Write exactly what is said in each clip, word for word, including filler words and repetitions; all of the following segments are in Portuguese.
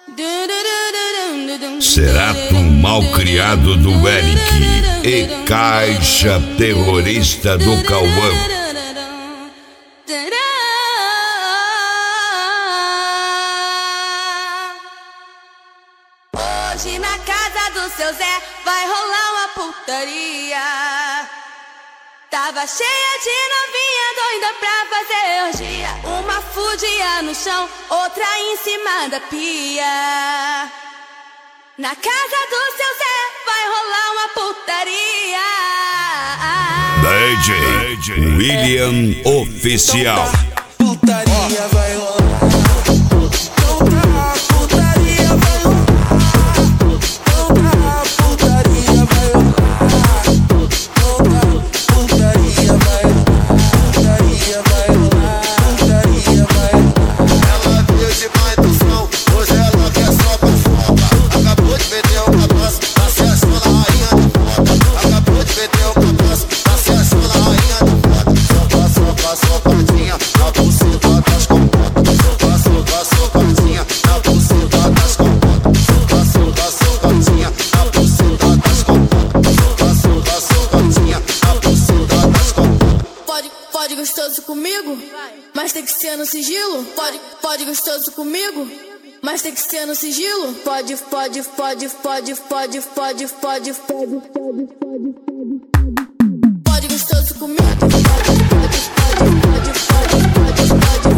Cerato Malcriado do Eric e Caixa Terrorista do Cauã. Hoje na casa do seu Zé vai rolar uma putaria. Tava cheia de novinha doida pra fazer orgia. Uma fudia no chão, outra em cima da pia. Na casa do seu Zé vai rolar uma putaria. D J William Oficial. Putaria vai rolar. Pode gostoso comigo, mas tem que ser no sigilo. Pode, pode gostoso comigo, mas tem que ser no sigilo. Pode, pode, pode, pode, pode, pode, pode, pode, pode, pode, pode. Pode gostoso comigo. Pode, pode, pode, pode, pode, pode, pode, pode.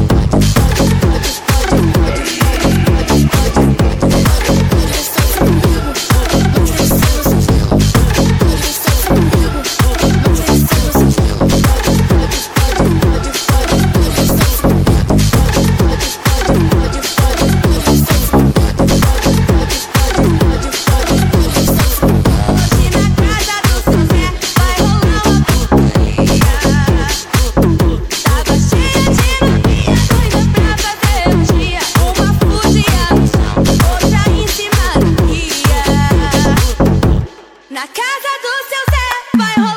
Na casa do seu Zé vai rolar.